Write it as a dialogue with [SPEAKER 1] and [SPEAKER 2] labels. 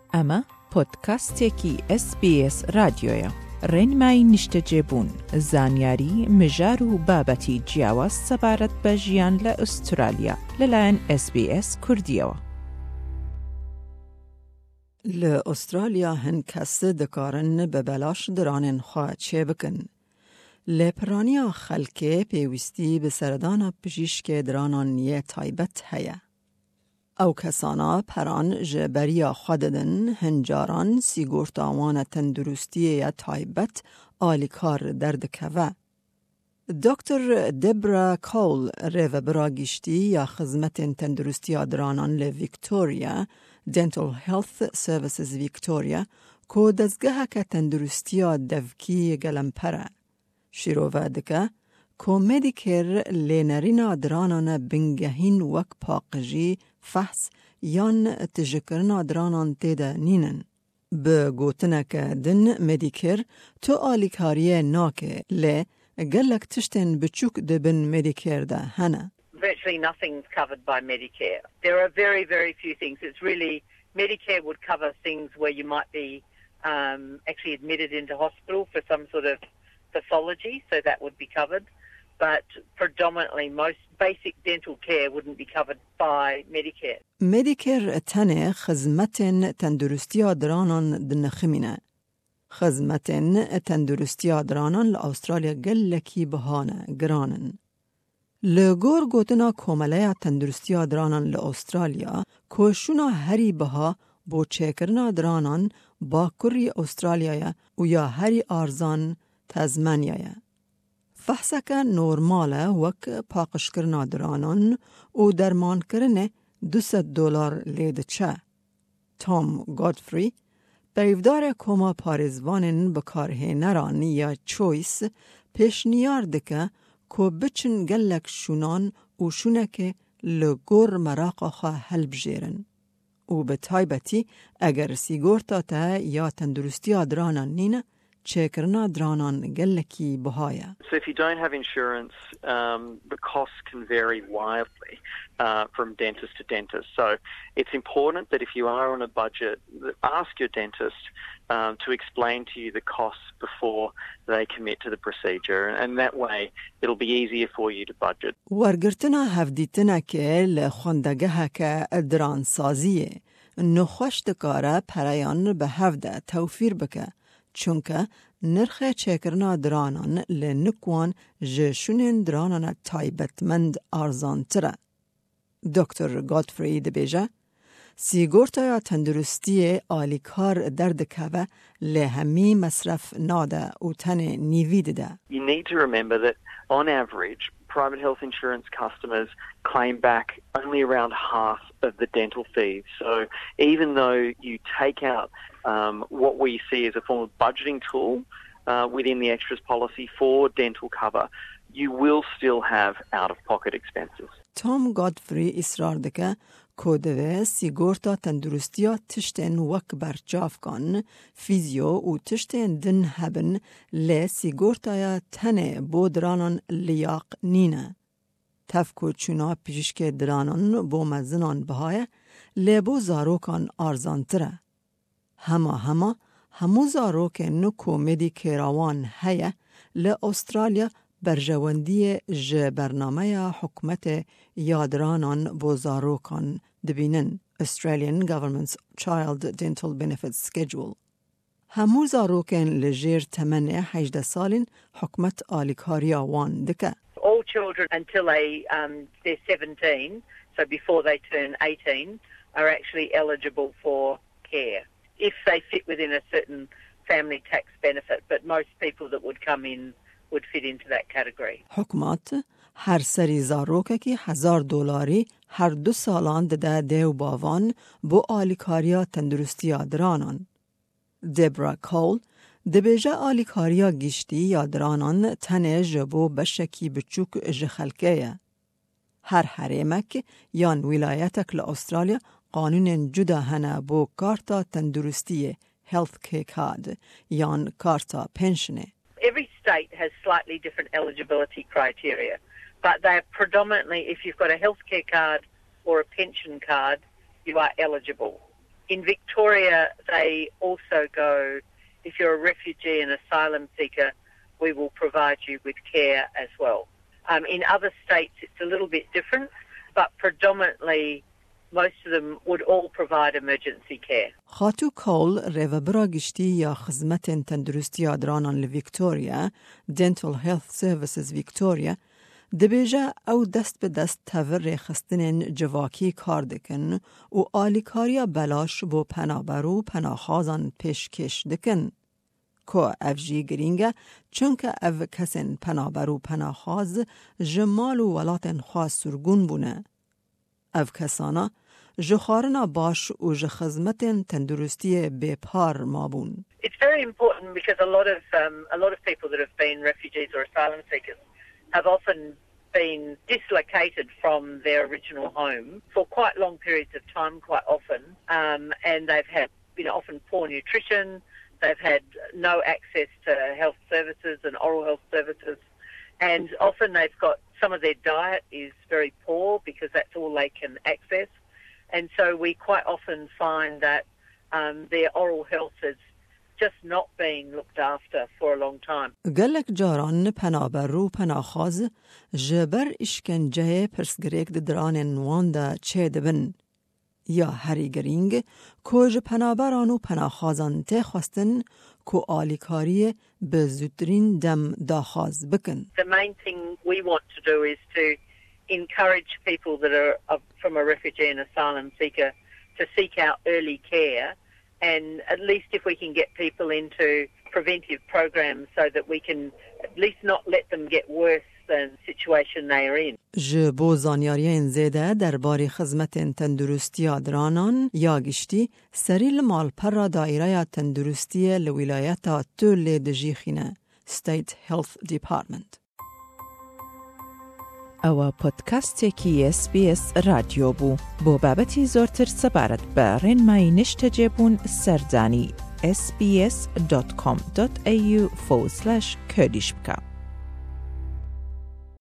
[SPEAKER 1] اما پودکاستێکی SBS رادیۆیە. ڕێنمای نیشتەجێبوون، زانیاری، مژار و بابەتی جیاواز سەبارەت بە ژیان لە ئوسترالیا لەلایەن SBS کوردیەوە.
[SPEAKER 2] لە ئوسترالیا هەن کەس دەکارن بە بەلاش درانên xwe çê bikin. Lêpiraniya xelkê pêwîstî bi seredana pizîşkê diranan yê taybet heye. Ew kesana peran ji beriya xwe didin, hin caran sîgorta wan a tendurustiyê ya taybet alîkar derdikeve. Dr. Deborah Cole, rêvebira giştî ya xizmetên tendurustiya diranan li Victoria, Dental Health Services Victoria, ku dezgeheke tendurustiya devkî gelempere. Şîrove dike, ku Medicare lênerîna diranan bingehîn wek paqijî, fehs yan tijikirina diranan têde nînin. Bi gotineke din Medicare tu alîkariyê nake, lê gelek tiştên biçûk dibin Medicare de hene.
[SPEAKER 3] Virtually nothing's covered by Medicare. There are very, very few things. It's really, Medicare would cover things where you might be actually admitted into hospital for some sort of pathology, so that would be covered. But predominantly, most basic dental care wouldn't be covered by Medicare.
[SPEAKER 2] Medicare tane xizmetên tendurustiya diranan diniximîne. Xizmetên tendurustiya diranan li Avustralya gelekî bihane, giranin. Li gor gotina Komeleya Tendurustiya diranan li Avustralya, koşûna herî biha bo çêkirina diranan bakurî Avustralyaya û ya herî arzan Tasmaniaya. Fehseke normal e wek paqişkirina diranan û dermankirinê $200 lê diçe. Tom Godfrey, perîvdarê Koma Parêzvanên Bikarhêneran ya Choice, pêşniyar dike ku biçin gelek şûnan û şûnekê li gor meraqa xwe helbijêrin. û bi taybetî eger sîgorta te ya tendurustiya diranan nîne, çêkirina diranan gelekî biha ye.
[SPEAKER 4] So if you don't have insurance, the costs can vary wildly from dentist to dentist. So it's important that if you are on a budget, ask your dentist to explain to you the costs before they commit to the procedure, and that way it'll be easier for you to budget.
[SPEAKER 2] Wergirtina hevdîtinekê li xwendegeheke diransaziyê nixweş dikare pereyan bi hev de tewfîr bike. Çunke nirxê çêkirina diranan li nikwan ji şûnên diranan taybetmend arzantir e. Dr. Godfrey dibêje, sîgortaya tendurustiyê alîkar derdikeve lê hemî mesref nade û tenê nîvî dide.
[SPEAKER 4] You need to remember that on average, private health insurance customers claim back only around half of the dental fees. So even though you take out what we see as a form of budgeting tool within the extras policy for dental cover, you will still have out-of-pocket expenses.
[SPEAKER 2] Tom Godfrey ısrar dike ku divê sîgorta tendurustiya tiştên wek berçavkan, fîzyo û tiştên din hebin lê sîgortaya tenê bo diranan liyaq nîne. Tev ku çûna pizîşkê diranan bo mezinan bihaye, lê bo zarokan arzantir e. Hema hemû zarokên ku Medicare wan heye li Avustralya berjewendiyê ji bernameya hikûmetê ya diranan bo zarokan dibînin, Australian Government's Child Dental Benefits Schedule. Hemû zarokên li jêr temenê 18 salên hikûmet alîkariya wan dike.
[SPEAKER 3] All children until they're 17, so before they turn 18, are actually eligible for care if they fit within a certain family tax benefit, but most people that would come in would fit into that category.
[SPEAKER 2] حکومت هر سری زاروککی $1,000 هر 2 سالان دده دیو باوان بو آلیکاریا تندرستی درانان. دبرا کول دبیجه آلیکاریا گشتی یا درانان تنه جبو بشکی بچوک جخلکه. هر حریمک یان ولایتک لأسترالیا قانون جدا هنه بو کارتا تندرستی health care card یان کارتا پنشنه.
[SPEAKER 3] Every state has slightly different eligibility criteria, but they're predominantly, if you've got a healthcare card or a pension card, you are eligible. In Victoria, they also go, if you're a refugee and asylum seeker, we will provide you with care as well. In other states, it's a little bit different, but predominantly most of them would all provide emergency care.
[SPEAKER 2] خاتو کول ریوبرا گشتی یا خدمت تندرستی درانان لویکتوریا Dental Health Services Victoria دبیجه او دست به دست تور خستن جواکی کار دکن و آلیکاریا بلاش بو پنابرو پناخازان پیشکش دکن. که افجی گرینگه چونکه او کسین پنابرو پناخاز جمال و ولاتن خواست سرگون بونه. او کسانا جخارنا باش و جخزمتن تندرستی بپار مابون.
[SPEAKER 3] It's very important because a lot of people that have been refugees or asylum seekers have often been dislocated from their original home for quite long periods of time, quite often, and they've had, often poor nutrition. They've had no access to health services and oral health services, and often they've got some of their diet is very poor because that's all they can access, and so we quite often find that their oral health has just not been looked after for a long time.
[SPEAKER 2] گلک جاران پنابرو پناخاز جبر اشکنجه پرسگریک دران نوانده چه دبن یا هری گرینگ کج پنابرانو پناخازان ته خواستن کو آلیکاری به زودترین دم داخاز بکن.
[SPEAKER 3] The main thing we want to do is to encourage people that are from a refugee and asylum seeker to seek out early care, and at least if we can get people into preventive programs so that we can at least not let them get worse than the situation they are in.
[SPEAKER 2] جبو زانیارین زیده درباره خدمت تندرستی درانان یا گشتی سریل مال پر دایره تندرستی لولایت تول دجیخینه State Health Department.
[SPEAKER 1] ئەوە پۆدکاستێکی SBS رادیۆ بوو بۆ بابەتی زۆرتر سەبارەت بە ڕێنمایی نیشتەجێبوون سەردانی sbs.com.au/kurdish بکە.